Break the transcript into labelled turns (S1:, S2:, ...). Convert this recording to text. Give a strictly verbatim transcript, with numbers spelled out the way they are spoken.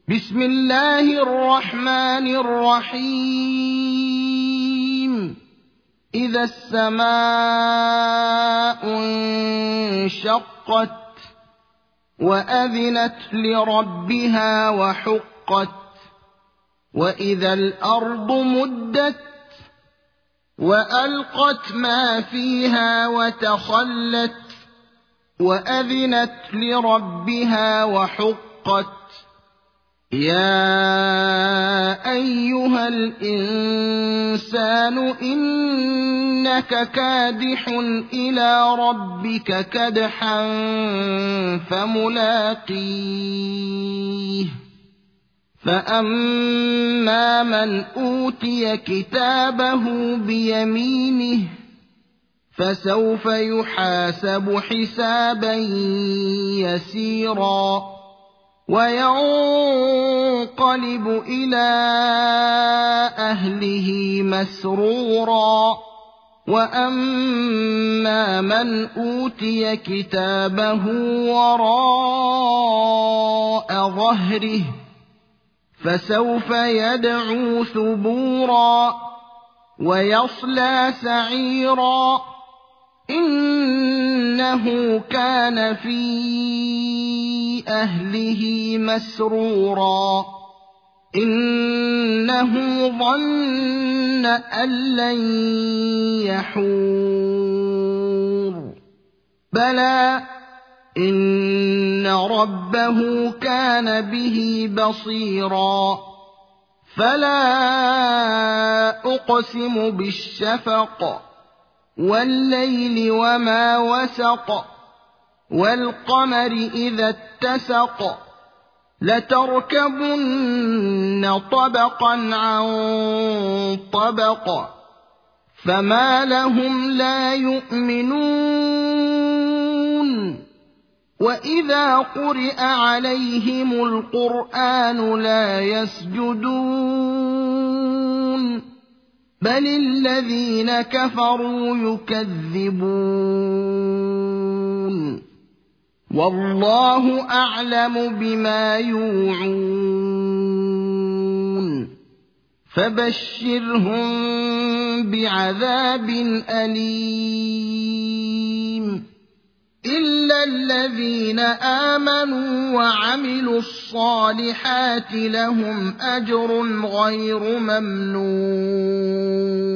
S1: بسم الله الرحمن الرحيم إذا السماء انشقت وأذنت لربها وحقت وإذا الأرض مدت وألقت ما فيها وتخلت وأذنت لربها وحقت يا أيها الإنسان إنك كادح إلى ربك كدحا فملاقيه فأما من أوتي كتابه بيمينه فسوف يحاسب حسابا يسيرا وينقلب إلى أهله مسرورا وأما من أوتي كتابه وراء ظهره فسوف يدعو ثبورا ويصلى سعيرا إنه كان في أهله مسرورا إنه ظن أن لن يحور بلى إن ربه كان به بصيرا فلا أقسم بالشفق والليل وما وسق والقمر إذا اتسق لتركبن طبقا عن طبق فما لهم لا يؤمنون وإذا قرئ عليهم القرآن لا يسجدون بل الذين كفروا يكذبون والله أعلم بما يوعون فبشرهم بعذاب أليم إلا الذين آمنوا وعملوا الصالحات لهم أجر غير ممنون